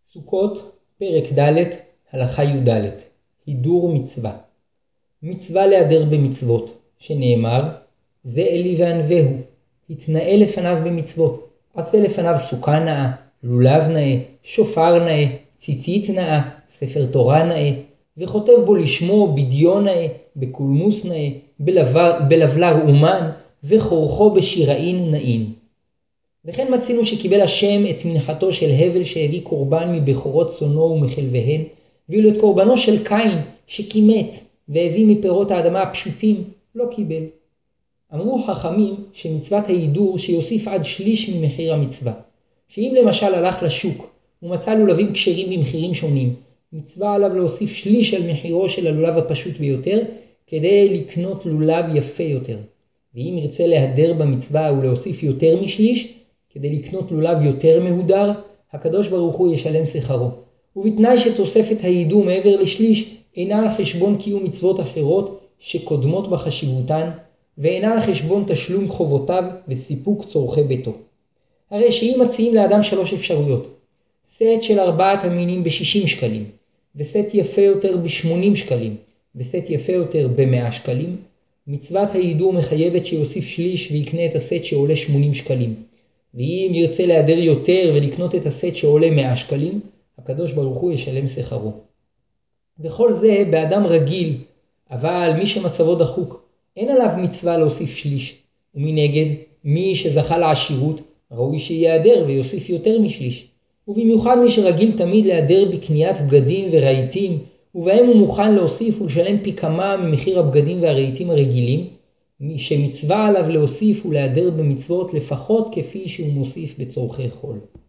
סוכות, פרק ד', הלכה י"ד. הידור מצווה. מצווה להדר במצוות, שנאמר, זה אלי וענווהו, התנאה לפניו במצוות, עשה לפניו סוכה נאה, לולב נאה, שופר נאה, ציצית נאה, ספר תורה נאה, וכותב בו לשמו בדיון נאה, בקולמוס נאה, בלבלר אומן, וחורכו בשיראין נאין. וכן מצינו שקיבל השם את מנחתו של הבל שהביא קורבן מבכורות צונו ומחלביהן, ואילו את קורבנו של קין שקימץ והביא מפירות האדמה הפשוטים לא קיבל. אמרו חכמים שמצוות ההידור שיוסיף עד שליש ממחיר המצווה, שאם למשל הלך לשוק ומצא לולבים כשרים במחירים שונים, מצווה עליו להוסיף שליש על מחירו של הלולב הפשוט ביותר כדי לקנות לולב יפה יותר. ואם ירצה להדר במצווה ולהוסיף יותר משליש כדי לקנות לולב יותר מהודר, הקדוש ברוך הוא ישלם שכרו. ובתנאי שתוספת ההידור מעבר לשליש אינה על חשבון קיום מצוות אחרות שקודמות בחשיבותן, ואינה על חשבון תשלום חובותיו וסיפוק צורכי ביתו. הרי שאם מציעים לאדם 3 אפשרויות, סט של 4 המינים ב-60 שקלים, וסט יפה יותר ב-80 שקלים, וסט יפה יותר ב-100 שקלים, מצוות ההידור מחייבת שיוסיף שליש ויקנה את הסט שעולה 80 שקלים. ואם ירצה להדר יותר ולקנות את הסט שעולה 100 שקלים, הקדוש ברוך הוא ישלם שכרו. וכל זה באדם רגיל, אבל מי שמצבו דחוק, אין עליו מצווה להוסיף שליש. ומנגד, מי שזכה לעשירות, ראוי שיהדר ויוסיף יותר משליש. ובמיוחד מי שרגיל תמיד להדר בקניית בגדים ורהיטים, ובהם הוא מוכן להוסיף ולשלם פי כמה ממחיר הבגדים והרהיטים הרגילים, שמצווה עליו להוסיף ולהדר במצוות לפחות כפי שהוא מוסיף בצורכי חול.